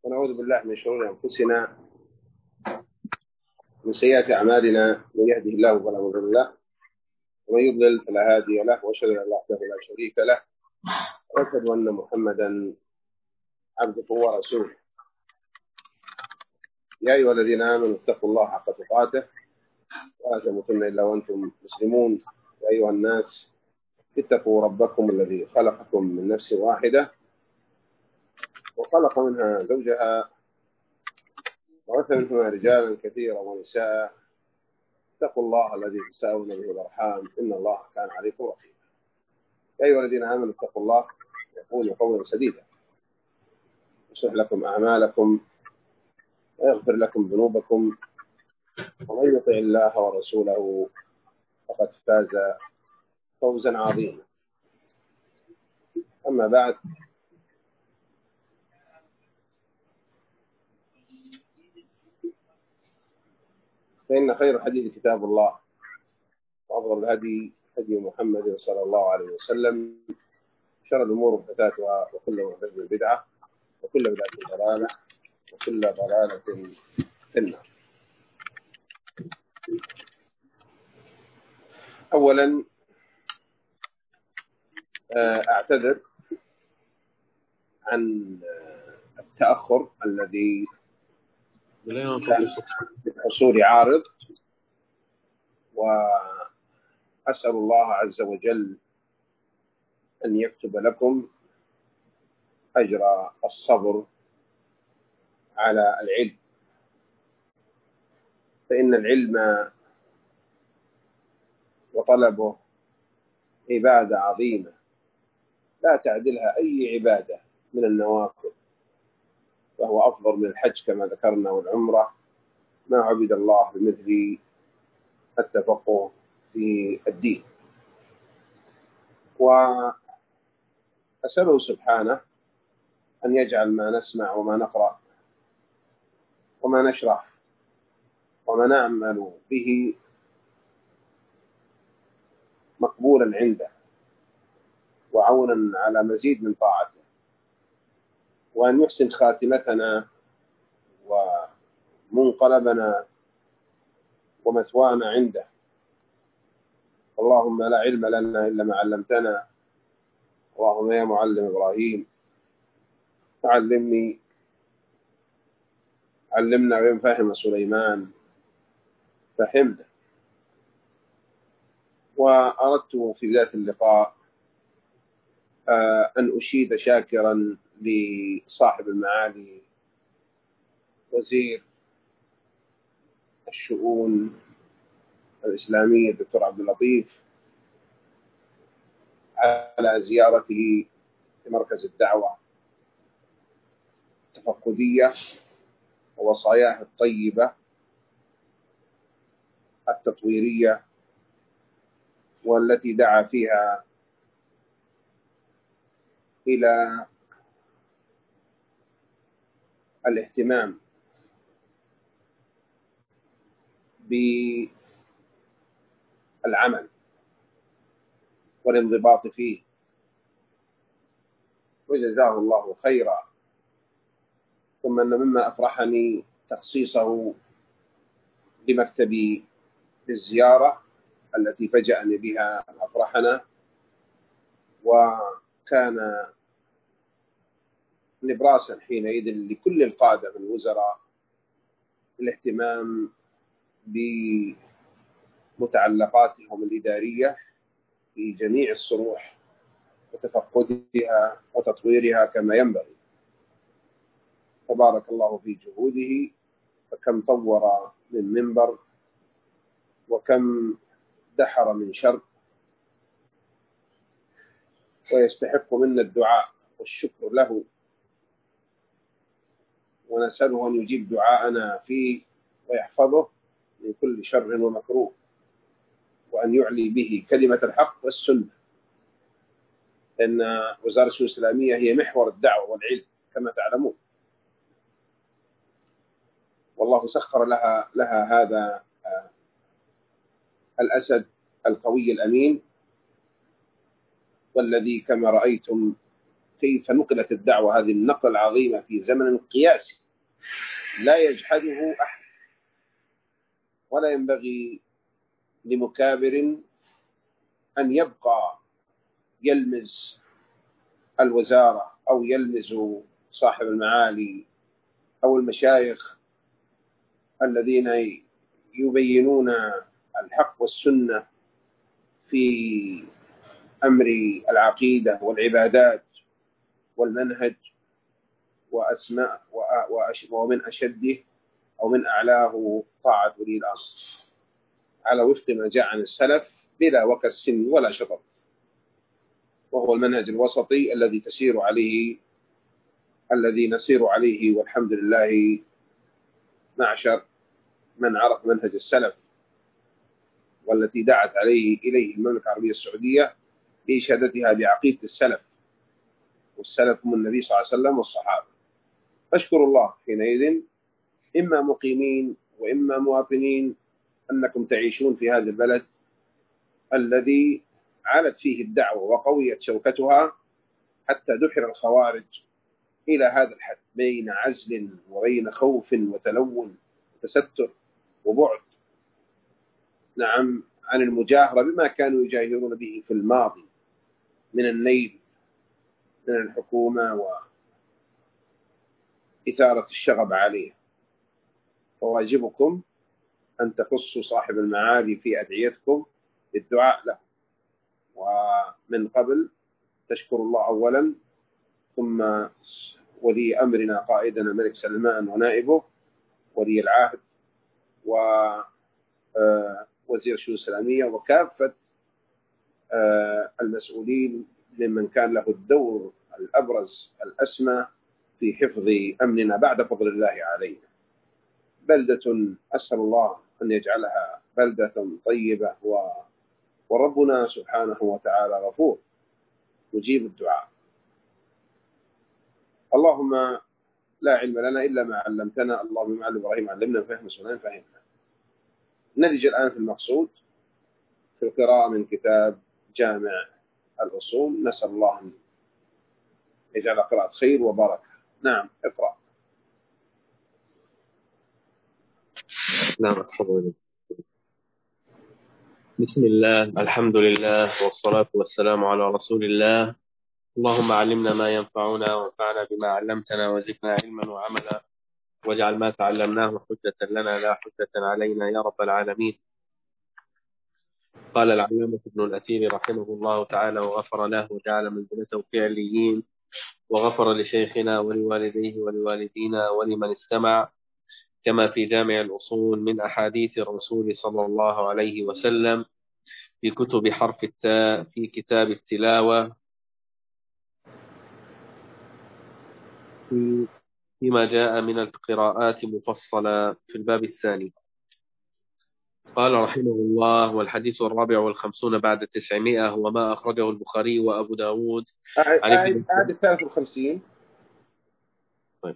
ونعوذ بالله من شرور أنفسنا ومن سيئات أعمالنا. من يهده الله فلا مضل له ومن يضلل فلا هادي له، وأشهد أن لا إله لا شريك له، وأشهد أن محمدا عبده ورسوله. يا أيها الذين آمنوا اتقوا الله حق تقاته ولا تموتن إلا وأنتم مسلمون. يا أيها الناس اتقوا ربكم الذي خلقكم من نفس واحدة وخلق منها زوجها وبث منهما رجالا كثيرا ونساء. اتقوا الله الذي تساءلون به والأرحام إن الله كان عليكم رقيبا. يا أيها الذين آمنوا اتقوا الله وقولوا قولا سديدا يصلح لكم أعمالكم ويغفر لكم ذنوبكم، ومن يطع الله ورسوله فقد فاز فوزا عظيما. أما بعد، فإن خير الحديث كتاب الله، وأفضل الهدي هدي محمد صلى الله عليه وسلم، شر الأمور محدثاتها وكل محدثة بدعة وكل بدعة ضلالة وكل ضلالة في النار. أولا أعتذر عن التأخر الذي كان بحصول عارض، وأسأل الله عز وجل أن يكتب لكم أجر الصبر على العلم، فإن العلم وطلبه عبادة عظيمة لا تعدلها أي عبادة من النوافل، وهو أفضل من الحج كما ذكرنا والعمرة. ما عبد الله بمثل التفقه في الدين. وأسأله سبحانه أن يجعل ما نسمع وما نقرأ وما نشرح وما نعمل به مقبولا عنده وعونا على مزيد من طاعته، وأن يحسن خاتمتنا ومنقلبنا ومثوانا عنده. اللهم لا علم لنا إلا ما علمتنا، اللهم يا معلم إبراهيم علمنا ويا فهم سليمان فهمنا. وأردت في بداية اللقاء أن أشيد شاكرا لصاحب المعالي وزير الشؤون الإسلامية الدكتور عبد اللطيف على زيارته لمركز الدعوة التفقدية ووصاياه الطيبة التطويرية، والتي دعا فيها إلى الاهتمام بالعمل والانضباط فيه، وجزاه الله خيرا. ثم أن مما أفرحني تخصيصه لمكتبي للزيارة التي فجأني بها أفرحنا، وكان نبراسا حينئذ لكل القادة من الوزراء الاهتمام بمتعلقاتهم الإدارية في جميع الصروح وتفقدها وتطويرها كما ينبغي. تبارك الله في جهوده، فكم طور من منبر وكم دحر من شر، ويستحق منا الدعاء والشكر له، ونسأله أن يجيب دعاءنا فيه ويحفظه من كل شر ومكروه، وأن يعلي به كلمة الحق والسنة، لأن وزارة الشؤون الإسلامية هي محور الدعوة والعلم كما تعلمون، والله سخر لها هذا الأسد القوي الأمين، والذي كما رأيتم كيف نقلت الدعوة هذه النقلة العظيمة في زمن قياسي لا يجحده أحد، ولا ينبغي لمكابر أن يبقى يلمز الوزارة أو يلمز صاحب المعالي أو المشايخ الذين يبينون الحق والسنة في أمر العقيدة والعبادات والمنهج وأسماء ومن أشده أو من أعلاه طاعة ولي الأمر على وفق ما جاء عن السلف بلا وكس ولا شطط، وهو المنهج الوسطي الذي نسير عليه، والحمد لله معشر من عرف منهج السلف والتي دعت إليه المملكة العربية السعودية بإشادتها بعقيدة السلف، والسلف هم النبي صلى الله عليه وسلم والصحابة. أشكر الله حينئذ إما مقيمين وإما مواطنين أنكم تعيشون في هذا البلد الذي علت فيه الدعوة وقويت شوكتها حتى دحر الخوارج إلى هذا الحد، بين عزل وبين خوف وتلون وتستر وبعد نعم عن المجاهرة بما كانوا يجاهرون به في الماضي من النيل من الحكومة وإثارة الشغب عليه. فواجبكم أن تخصوا صاحب المعالي في أدعيتكم بالدعاء له، ومن قبل تشكر الله أولا، ثم ولي أمرنا قائدنا الملك سلمان ونائبه ولي العهد ووزير الشؤون الإسلامية وكافة المسؤولين ممن كان له الدور الأبرز الأسمى في حفظ أمننا بعد فضل الله علينا. بلدة أسأل الله أن يجعلها بلدة طيبة، وربنا سبحانه وتعالى غفور يجيب الدعاء. اللهم لا علم لنا إلا ما علمتنا، اللهم علم إبراهيم علمنا فهم سنان فهمنا. نلج الآن في المقصود في القراءة من كتاب جامع الأصول، نسأل الله أن يجعل قراءة خير وبركة. نعم اقرأ. نعم أحسن. بسم الله، الحمد لله، والصلاة والسلام على رسول الله. اللهم علمنا ما ينفعنا وانفعنا بما علمتنا وزدنا علما وعملا، واجعل ما تعلمناه حجة لنا لا حجة علينا يا رب العالمين. قال العلامة ابن الأثير رحمه الله تعالى وغفر له وجعل منزلته في عليين، وغفر لشيخنا ولوالديه ولوالدينا ولمن استمع، كما في جامع الأصول من أحاديث الرسول صلى الله عليه وسلم في كتب حرف التاء في كتاب التلاوة فيما جاء من القراءات مفصلة في الباب الثاني. قال رحمه الله: والحديث 54 بعد 900 وما أخرجه البخاري وأبو داود عن ابن أعد 53. طيب.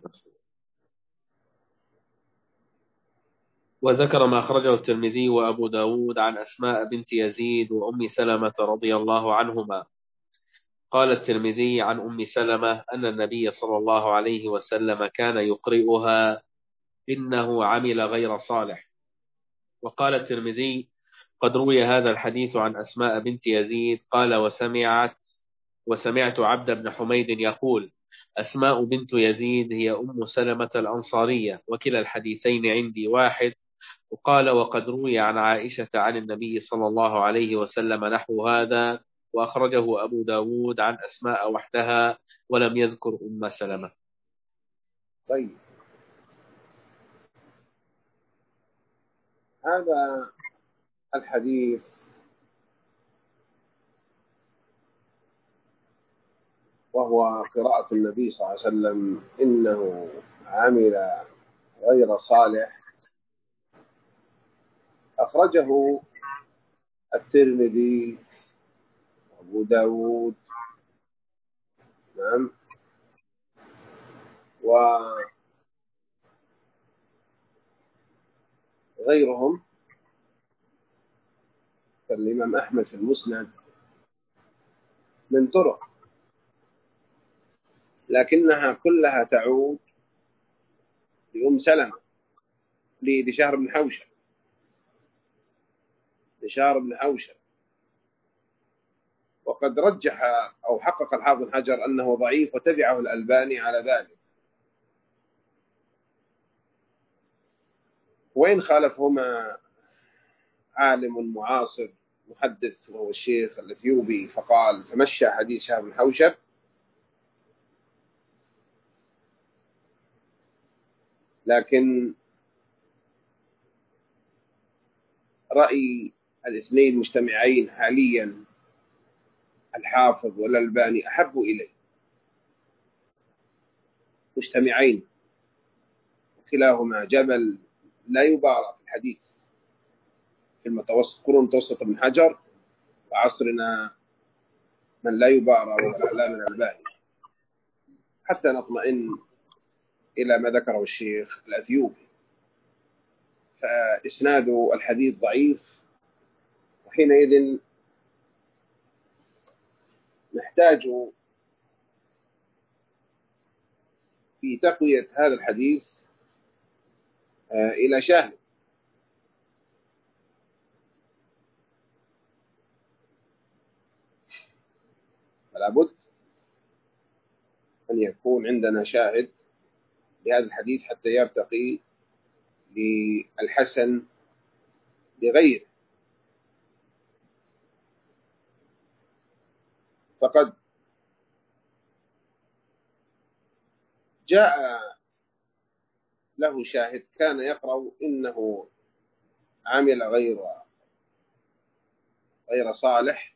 وذكر ما أخرجه الترمذي وأبو داود عن أسماء بنت يزيد وأم سلمة رضي الله عنهما. قال الترمذي عن أم سلمة أن النبي صلى الله عليه وسلم كان يقرئها إنه عمل غير صالح. وقال الترمذي: قد روي هذا الحديث عن أسماء بنت يزيد. قال: وسمعت عبد بن حميد يقول: أسماء بنت يزيد هي أم سلمة الأنصارية، وكلا الحديثين عندي واحد. وقال: وقد روي عن عائشة عن النبي صلى الله عليه وسلم نحو هذا، وأخرجه أبو داود عن أسماء وحدها ولم يذكر أم سلمة. طيب، هذا الحديث وهو قراءة النبي صلى الله عليه وسلم إنه عمل غير صالح، أخرجه الترمذي وأبو داود نعم وغيرهم كالإمام أحمد في المسند من طرق. لكنها كلها تعود لأم سلمة، لشهر بن حوشب، لشهر بن حوشب. وقد رجح أو حقق الحافظ بن حجر أنه ضعيف، وتبعه الألباني على ذلك، وإن خالفهما عالم معاصر محدث وهو الشيخ الأثيوبي، فقال فمشى حديث شهر بن حوشب، لكن رأي الاثنين المجتمعين حاليا الحافظ والألباني أحب إليه، مجتمعين، كلاهما جبل لا يبارى في الحديث في المتوسط، قرون متوسط ابن حجر، وعصرنا من لا يبارى وهو العلامة الألباني، حتى نطمئن إلى ما ذكره الشيخ الأثيوبي. فإسناد الحديث ضعيف، وحينئذ نحتاج في تقوية هذا الحديث إلى شاهد، فلا بد أن يكون عندنا شاهد لهذا الحديث حتى يرتقي للحسن لغيره. فقد جاء له شاهد كان يقرأ إنه عمل غير صالح،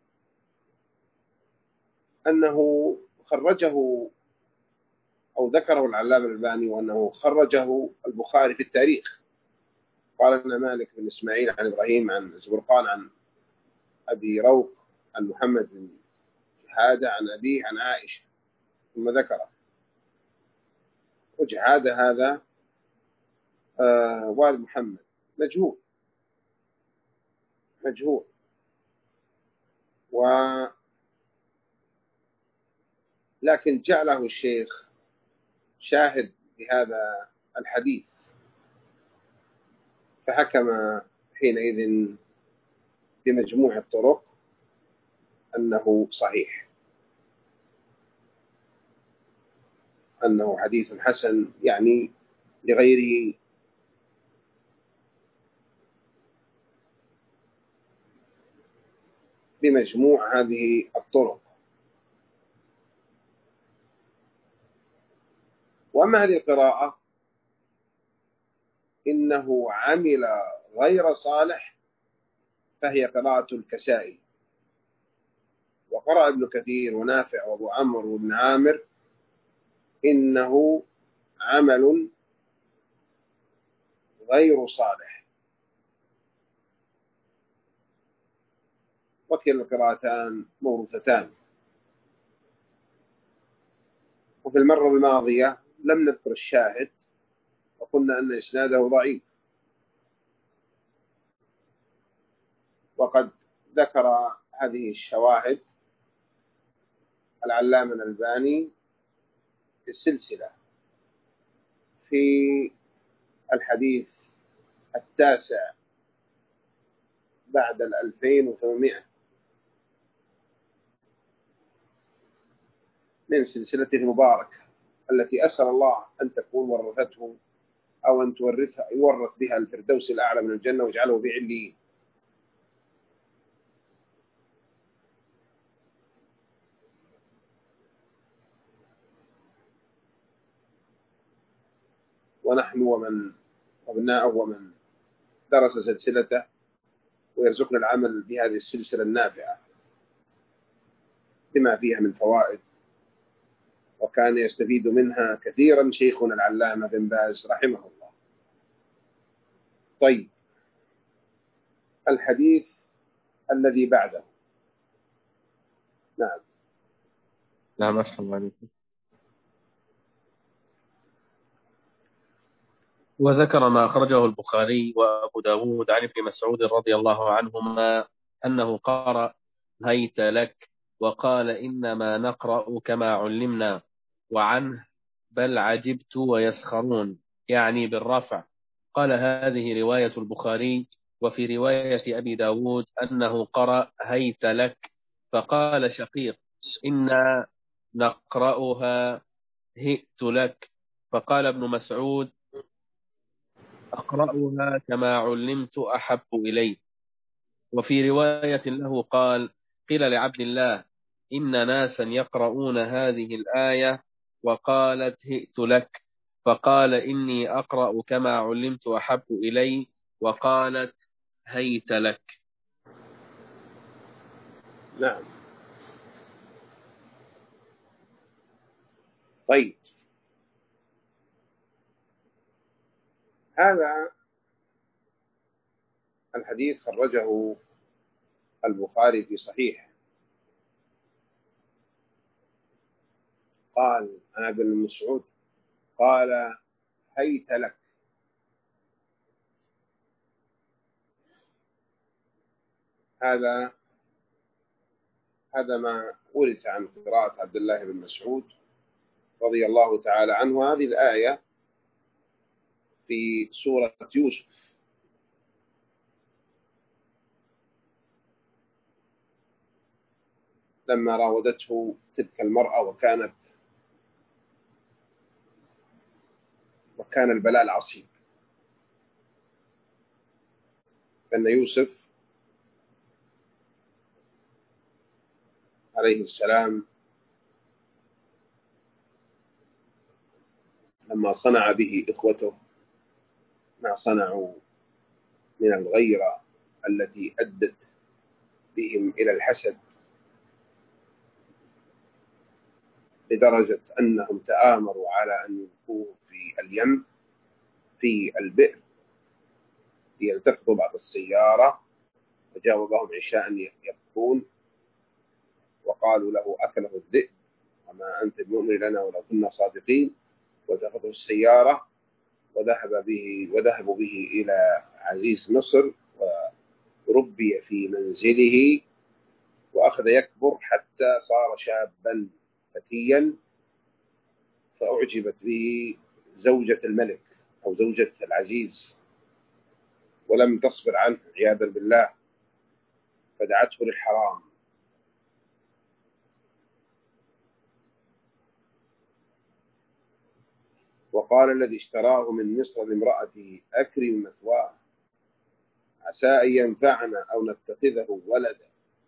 أنه خرجه أو ذكره العلامة الألباني، وأنه خرجه البخاري في التاريخ. قال لنا مالك بن إسماعيل عن إبراهيم عن زبرقان عن أبي روق عن محمد بن جحادة عن أبيه عن عائشة، ثم ذكره. وجحادة هذا والد محمد، مجهول، لكن جعله الشيخ شاهد لهذا الحديث، فحكم حينئذ بمجموع الطرق أنه صحيح، أنه حديث حسن، يعني لغيره بمجموع هذه الطرق. وأما هذه القراءة إنه عمل غير صالح، فهي قراءة الكسائي، وقرأ ابن كثير ونافع وابو عمرو وابن عامر إنه عمل غير صالح، وكلا القراءتان موروثتان. وفي المرة الماضية لم نذكر الشاهد، وقلنا أن إسناده ضعيف، وقد ذكر هذه الشواهد العلامة الألباني في السلسلة في الحديث 9 بعد 2800 من سلسلته المباركة، التي أسأل الله أن تكون ورثته أو أن يورث بها الفردوس الأعلى من الجنة واجعله في عليين. ونحن ومن أبناءه ومن درس سلسلته، ويرزقنا العمل بهذه السلسلة النافعة بما فيها من فوائد، وكان يستفيد منها كثيرا شيخنا العلامة بن باز رحمه الله. طيب، الحديث الذي بعده. نعم. نعم، أحسن عليكم. وذكر ما أخرجه البخاري وأبو داود عن ابن مسعود رضي الله عنهما أنه قرأ هيت لك، وقال إنما نقرأ كما علمنا، وعنه بل عجبت ويسخرون، يعني بالرفع. قال هذه رواية البخاري. وفي رواية أبي داود أنه قرأ هيت لك، فقال شقيق إنا نقرأها هئت لك. فقال ابن مسعود أقرأها كما علمت أحب إلي. وفي رواية له قال قيل لعبد الله إن ناسا يقرؤون هذه الآية وقالت هئت لك، فقال إني أقرأ كما علمت أحب إلي، وقالت هيت لك. نعم. طيب، هذا الحديث خرجه البخاري في صحيح. قال عن ابن مسعود قال هيت لك. هذا ما ورث عن قراءة عبد الله بن مسعود رضي الله تعالى عنه هذه الآية في سورة يوسف، لما راودته تلك المرأة وكان البلاء العصيب. أن يوسف عليه السلام لما صنع به إخوته ما صنعوا من الغيرة التي أدت بهم إلى الحسد، لدرجة أنهم تآمروا على أن يلقوه في اليم في البئر ليلتقطوا بعض السيارة، فجاوبهم عشاء يبكون وقالوا له أكله الذئب وما أنت بمؤمن لنا ولو كنا صادقين، وتأخذه السيارة وذهبوا به إلى عزيز مصر وربي في منزله، وأخذ يكبر حتى صار شابا فتيا، فأعجبت به زوجة الملك أو زوجة العزيز ولم تصبر عنه عياذا بالله، فدعته للحرام. وقال الذي اشتراه من مصر لامرأته أكرم مثواه عسى أن ينفعنا أو نتخذه ولدا،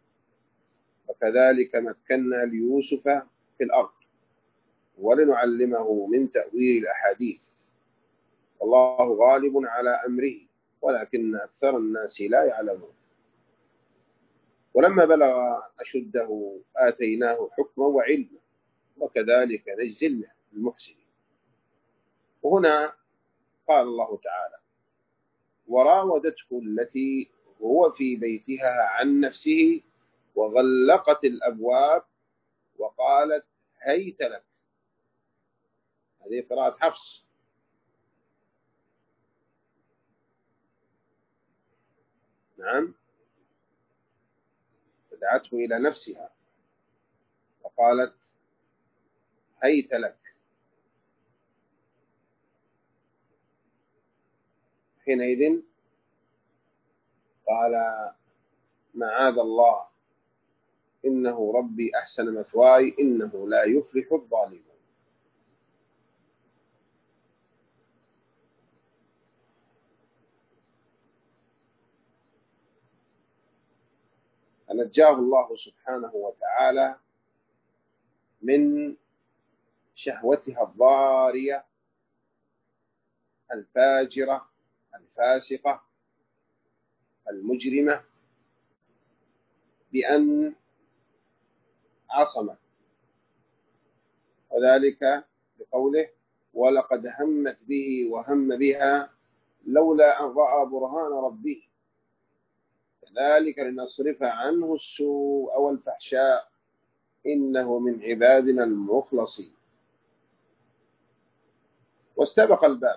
وكذلك مكنا ليوسف في الأرض ولنعلمه من تأويل الأحاديث والله غالب على أمره ولكن أكثر الناس لا يعلمون. ولما بلغ أشده آتيناه حكما وعلما وكذلك نجزي المحسنين. وهنا قال الله تعالى وراودته التي هو في بيتها عن نفسه وغلقت الأبواب وقالت هيت لك. هذه قراءة حفص. نعم، فدعته إلى نفسها وقالت هيت لك. حينئذ قال معاذ الله إنه ربي أحسن مثواي إنه لا يفلح الظالمون. فنجاه الله سبحانه وتعالى من شهوتها الضارية الفاجرة الفاسقة المجرمة بأن عصمه، وذلك بقوله ولقد همت به وهم بها لولا أن رأى برهان ربه كذلك لنصرف عنه السوء والفحشاء إنه من عبادنا المخلصين. واستبق الباب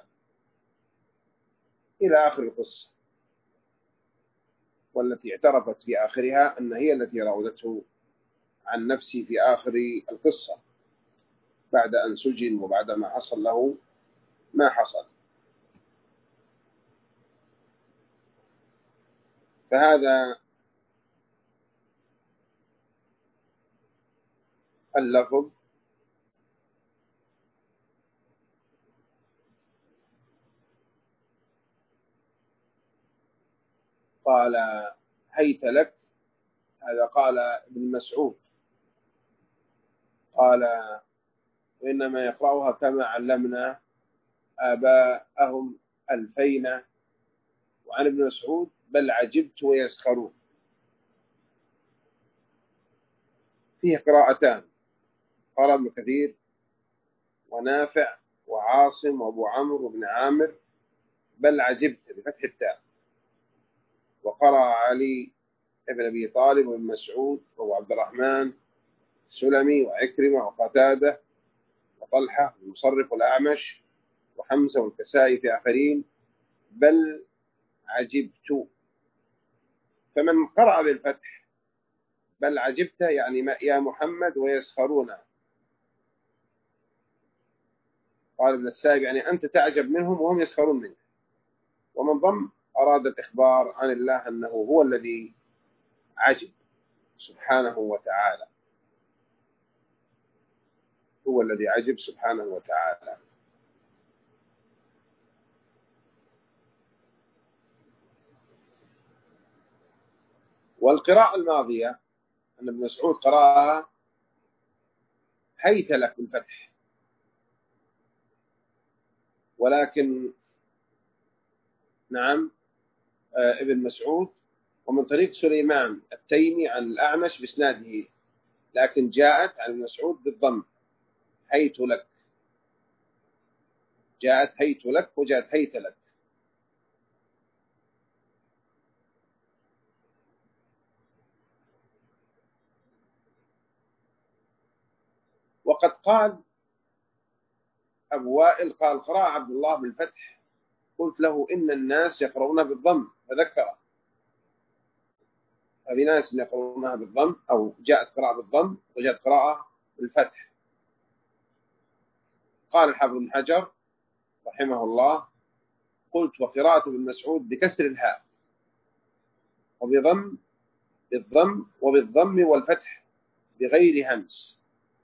إلى آخر القصة، والتي اعترفت في آخرها أن هي التي راودته عن نفسه في آخر القصة. بعد أن سجن وبعد ما حصل له ما حصل. فهذا اللفظ قال هيت لك، هذا قال ابن مسعود، قال وإنما يقرأها كما علمنا آباءهم ألفين. وعن ابن مسعود بل عجبت ويسخرون. فيه قراءتان، قال ابن كثير ونافع وعاصم وابو عمرو بن عامر بل عجبت بفتح التاء. وقرأ علي ابن أبي طالب وابن مسعود وابو عبد الرحمن السلمي وعكرمة وقتادة وطلحة المصرف والأعمش وحمزة والكسائي في آخرين بل عجبت. فمن قرأ بالفتح بل عجبت يعني يا محمد ويسخرون. قال ابن السائب يعني أنت تعجب منهم وهم يسخرون منك. ومن ضم أراد الإخبار عن الله أنه هو الذي عجب سبحانه وتعالى، هو الذي عجب سبحانه وتعالى. والقراءة الماضية أن ابن مسعود قرأها هيت لك بالفتح، ولكن نعم ابن مسعود ومن طريق سليمان التيمي عن الأعمش بإسناده، لكن جاءت عن ابن مسعود بالضم هيت لك، جاءت هيت لك وجاءت هيت لك. وقد قال أبو وائل قال قرأ عبد الله بالفتح، قلت له إن الناس يقرؤونها بالضم فذكره، ففي ناس يقرؤونها بالضم أو جاءت قراءة بالضم وجاءت قراءة بالفتح. قال الحافظ بن حجر رحمه الله قلت وقراءة ابن مسعود بكسر الهاء وبضم بالضم وبالضم والفتح بغير همس.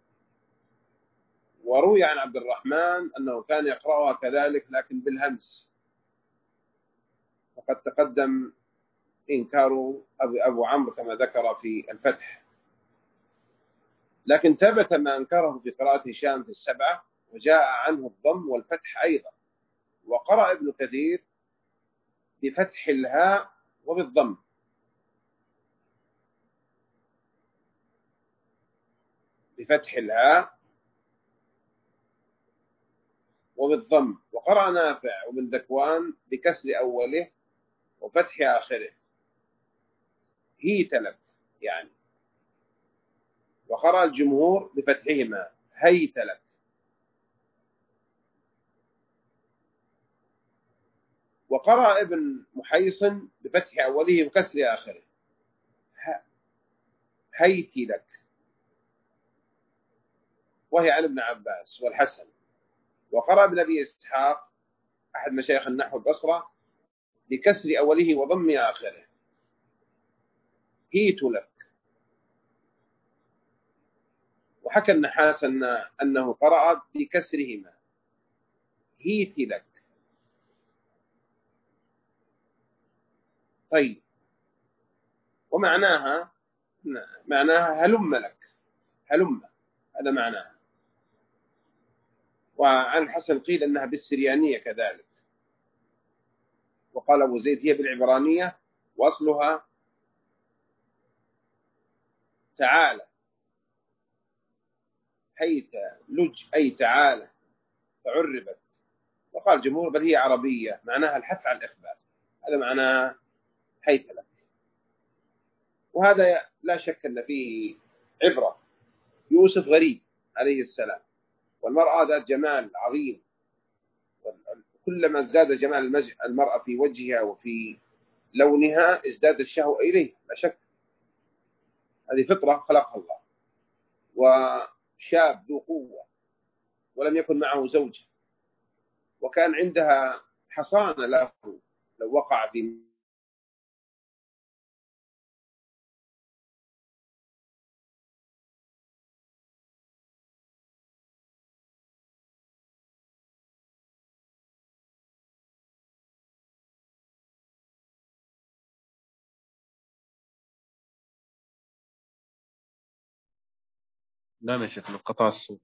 وروي عن عبد الرحمن أنه كان يقرأها كذلك لكن بالهمس، وقد تقدم إنكار أبو عمرو كما ذكر في الفتح، لكن ثبت ما أنكره في قراءة هشام في السبعة وجاء عنه الضم والفتح أيضا. وقرأ ابن كثير بفتح الهاء وبالضم، بفتح الهاء وبالضم. وقرأ نافع وابن ذكوان بكسر أوله وفتح آخره هيت لك يعني. وقرأ الجمهور بفتحهما هيت لك. وقرأ ابن محيصن بفتح أوله وكسر آخره هيت لك، وهي عن ابن عباس والحسن. وقرأ ابن أبي إسحاق أحد مشايخ النحو البصرة بكسر أوله وضم آخره هيت لك. وحكى النحاس أنه قرأ بكسرهما هيت لك. طيب، ومعناها هلم لك، هلم، هذا معناها. وعن الحسن قيل أنها بالسريانية كذلك. وقال أبو زيد هي بالعبرانية وأصلها تعالى، هيت لج أي تعالى فعربت. وقال الجمهور بل هي عربية معناها الحث على الإخبار، هذا معناها هيت لك. وهذا لا شك أن فيه عبرة. يوسف غريب عليه السلام، والمرأة ذات جمال عظيم، كلما ازداد جمال المرأة في وجهها وفي لونها ازداد الشهوة إليه، لا شك، هذه فطرة خلقها الله. وشاب ذو قوة ولم يكن معه زوجة، وكان عندها حصانة له لو وقع في لا يا شيخ، انقطع الصوت.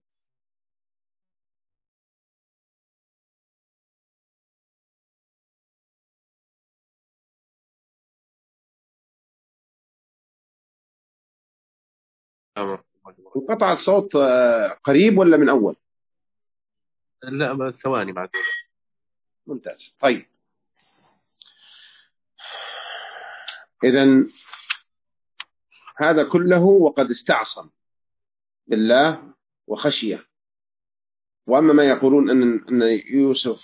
انقطع الصوت قريب ولا من أول؟ لا، ثواني بعد. ممتاز. طيب، إذن هذا كله وقد استعصم بالله وخشيه. وأما ما يقولون أن يوسف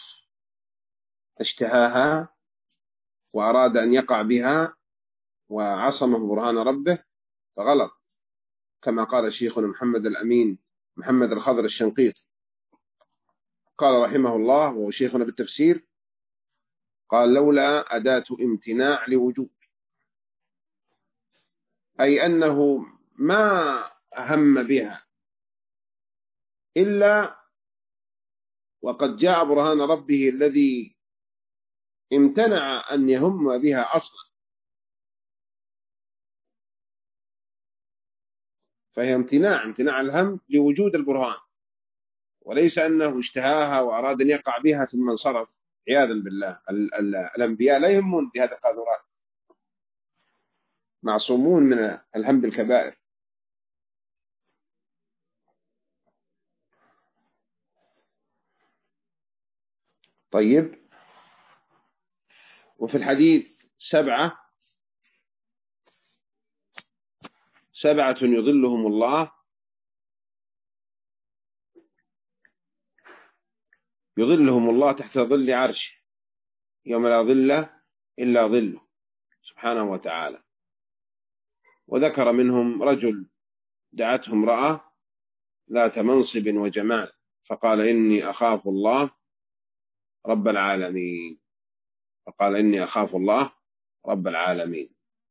اشتهاها وأراد أن يقع بها وعصمه برهان ربه فغلط، كما قال شيخنا محمد الأمين محمد الخضر الشنقيطي، قال رحمه الله وهو شيخنا بالتفسير، قال: لولا أداة امتناع لوجوب، أي أنه ما هم بها إلا وقد جاء برهان ربه الذي امتنع أن يهم بها أصلا، فهي امتناع الهم لوجود البرهان، وليس أنه اشتهاها وأراد أن يقع بها ثم انصرف. عياذا بالله، الأنبياء لا يهمون بهذه القاذورات، معصومون من الهم بالكبائر. طيب، وفي الحديث سبعة يظلهم الله تحت ظل عرشه يوم لا ظل إلا ظله سبحانه وتعالى. وذكر منهم رجل دعته امرأة ذات منصب وجمال فقال: إني أخاف الله رب العالمين. فقال: إني أخاف الله رب العالمين.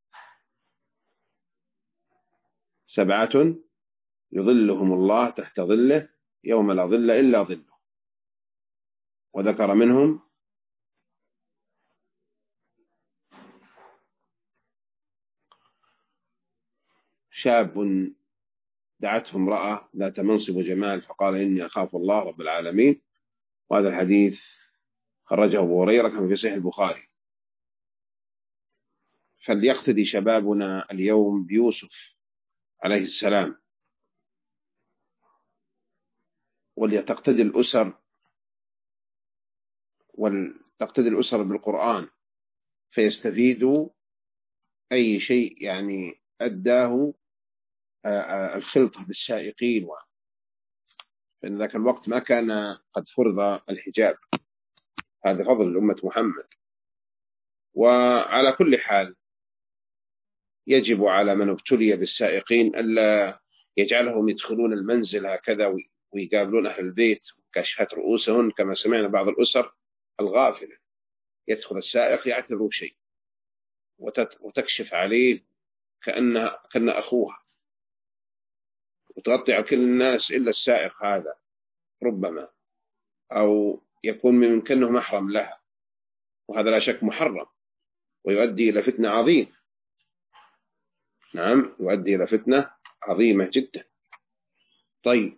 7 يظلهم الله تحت ظله يوم لا ظل إلا ظله. وذكر منهم شاب دعته امرأة ذات منصب وجمال فقال: إني أخاف الله رب العالمين. وهذا الحديث خرجه أبو هريرة كما في صحيح البخاري. فليقتدي شبابنا اليوم بيوسف عليه السلام، ولتقتدي الأسر بالقرآن، فيستفيدوا أي شيء يعني أداه الخلطة بالسائقين، فإن ذاك الوقت ما كان قد فرض الحجاب. هذا فضل الأمة محمد. وعلى كل حال يجب على من ابتلي بالسائقين ألا يجعلهم يدخلون المنزل هكذا ويقابلون أهل البيت كشفت رؤوسهن، كما سمعنا بعض الأسر الغافلة يدخل السائق يعتبره شيء وتكشف عليه كأن أخوها، وتغطي على كل الناس إلا السائق هذا ربما، أو يكون من كأنه محرم لها، وهذا لا شك محرم ويؤدي إلى فتنة عظيمة. نعم، يؤدي إلى فتنة عظيمة جدا. طيب،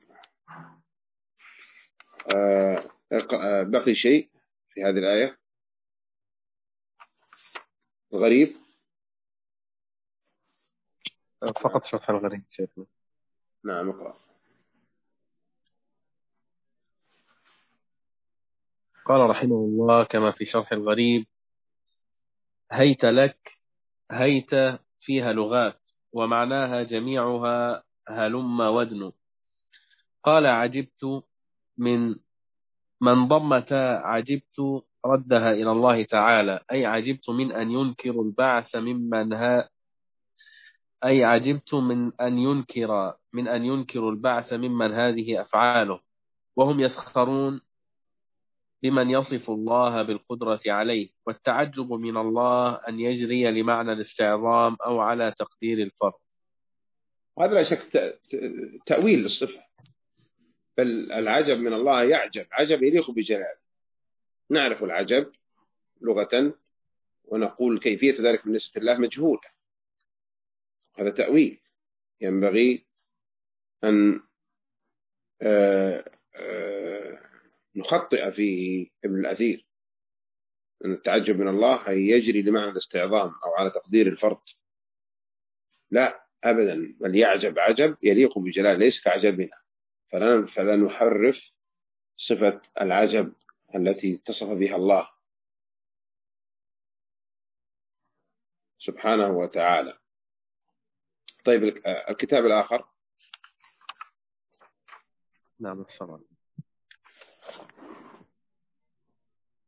بقي شيء في هذه الآية غريب؟ فقط شرح الغريب شيخنا. نعم، اقرأ. قال رحمه الله كما في شرح الغريب: هيت لك. هيت فيها لغات ومعناها جميعها هلم ودن. قال: عجبت من ضمت عجبت ردها إلى الله تعالى، أي عجبت من أن ينكر البعث أي عجبت من أن ينكر البعث ممن هذه أفعاله، وهم يسخرون بمن يصف الله بالقدرة عليه، والتعجب من الله أن يجري لمعنى الاستعظام أو على تقدير الفرد. وهذا لا شك تأويل للصفة، بل العجب من الله يعجب عجب يليق بجلاله. نعرف العجب لغة ونقول كيفية ذلك بالنسبة لله مجهولة، هذا تأويل ينبغي أن نخطئ فيه ابن الأثير، أن التعجب من الله يجري لمعنى الاستعظام أو على تقدير الفرد، لا أبدا، بل يعجب عجب يليق بجلال ليس كعجبنا، فلا نحرف صفة العجب التي اتصف بها الله سبحانه وتعالى. طيب الكتاب الآخر. نعم الصلاة.